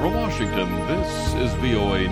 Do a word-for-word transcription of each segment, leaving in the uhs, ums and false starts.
From Washington, this is V O A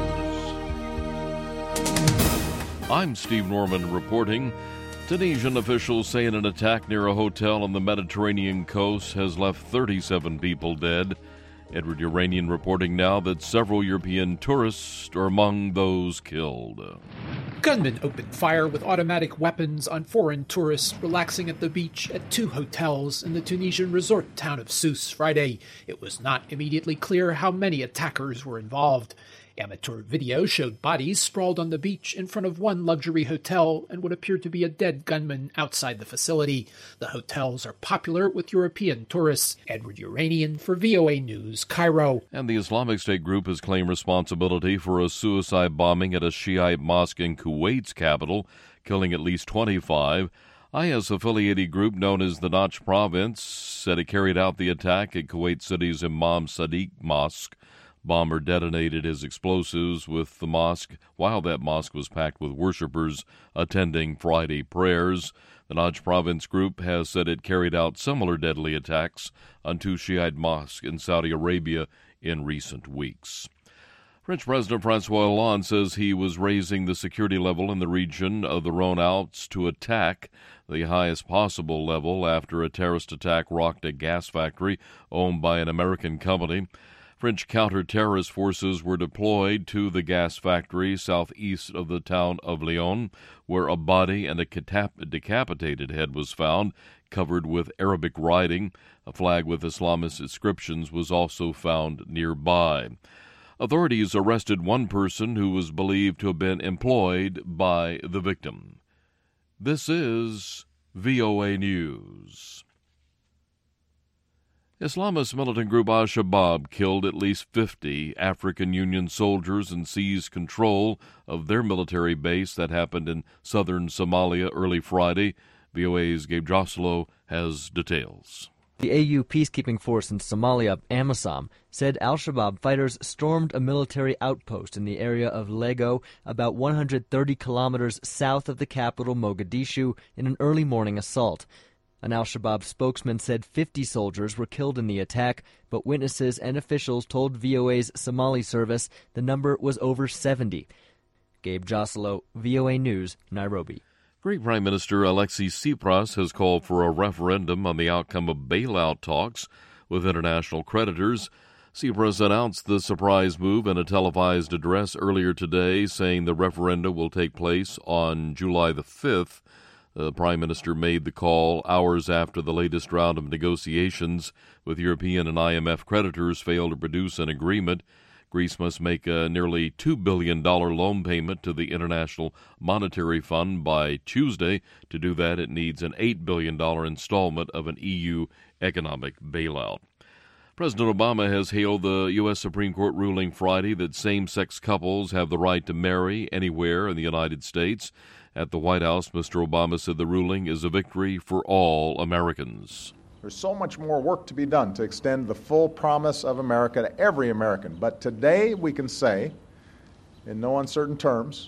News. I'm Steve Norman reporting. Tunisian officials say an attack near a hotel on the Mediterranean coast has left thirty-seven people dead. Edward Uranian reporting now that several European tourists are among those killed. Gunmen opened fire with automatic weapons on foreign tourists relaxing at the beach at two hotels in the Tunisian resort town of Sousse Friday. It was not immediately clear how many attackers were involved. Amateur video showed bodies sprawled on the beach in front of one luxury hotel and what appeared to be a dead gunman outside the facility. The hotels are popular with European tourists. Edward Uranian for V O A News, Cairo. And the Islamic State group has claimed responsibility for a suicide bombing at a Shiite mosque in Kuwait's capital, killing at least twenty-five. I S-affiliated group known as the Najd Province said it carried out the attack at Kuwait City's Imam Sadiq Mosque. Bomber detonated his explosives with the mosque while that mosque was packed with worshippers attending Friday prayers. The Najd Province group has said it carried out similar deadly attacks on two Shiite mosques in Saudi Arabia in recent weeks. French President François Hollande says he was raising the security level in the region of the Rhone-Alpes to attack the highest possible level after a terrorist attack rocked a gas factory owned by an American company. French counter-terrorist forces were deployed to the gas factory southeast of the town of Lyon, where a body and a decapitated head was found, covered with Arabic writing. A flag with Islamist inscriptions was also found nearby. Authorities arrested one person who was believed to have been employed by the victim. This is V O A News. Islamist militant group Al-Shabaab killed at least fifty African Union soldiers and seized control of their military base that happened in southern Somalia early Friday. V O A's Gabe Joslow has details. The A U peacekeeping force in Somalia, AMISOM, said Al-Shabaab fighters stormed a military outpost in the area of Lego, about one hundred thirty kilometers south of the capital, Mogadishu, in an early morning assault. An Al-Shabaab spokesman said fifty soldiers were killed in the attack, but witnesses and officials told V O A's Somali service the number was over seventy. Gabe Joslow, V O A News, Nairobi. Greek Prime Minister Alexis Tsipras has called for a referendum on the outcome of bailout talks with international creditors. Tsipras announced the surprise move in a televised address earlier today, saying the referendum will take place on July the fifth. The Prime Minister made the call hours after the latest round of negotiations with European and I M F creditors failed to produce an agreement. Greece must make a nearly two billion dollars loan payment to the International Monetary Fund by Tuesday. To do that, it needs an eight billion dollars installment of an E U economic bailout. President Obama has hailed the U S Supreme Court ruling Friday that same-sex couples have the right to marry anywhere in the United States. At the White House, Mister Obama said the ruling is a victory for all Americans. There's so much more work to be done to extend the full promise of America to every American. But today we can say, in no uncertain terms,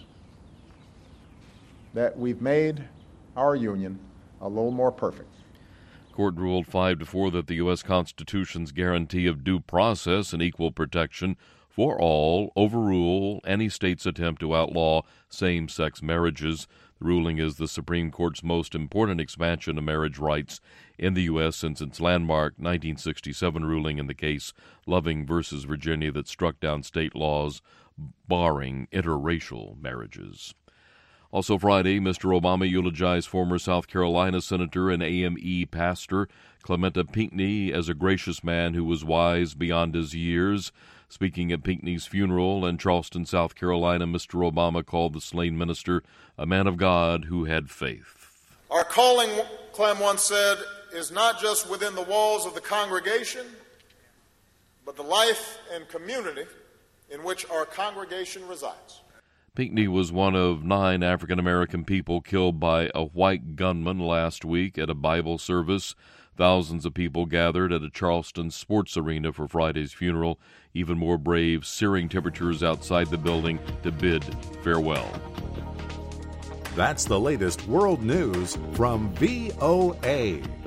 that we've made our union a little more perfect. Court ruled five to four that the U S Constitution's guarantee of due process and equal protection for all overrule any state's attempt to outlaw same-sex marriages. The ruling is the Supreme Court's most important expansion of marriage rights in the U S since its landmark nineteen sixty-seven ruling in the case Loving versus Virginia that struck down state laws barring interracial marriages. Also Friday, Mister Obama eulogized former South Carolina Senator and A M E pastor Clementa Pinckney as a gracious man who was wise beyond his years. Speaking at Pinckney's funeral in Charleston, South Carolina, Mister Obama called the slain minister a man of God who had faith. Our calling, Clem once said, is not just within the walls of the congregation, but the life and community in which our congregation resides. Pinckney was one of nine African-American people killed by a white gunman last week at a Bible service. Thousands of people gathered at a Charleston sports arena for Friday's funeral. Even more brave, searing temperatures outside the building to bid farewell. That's the latest world news from V O A.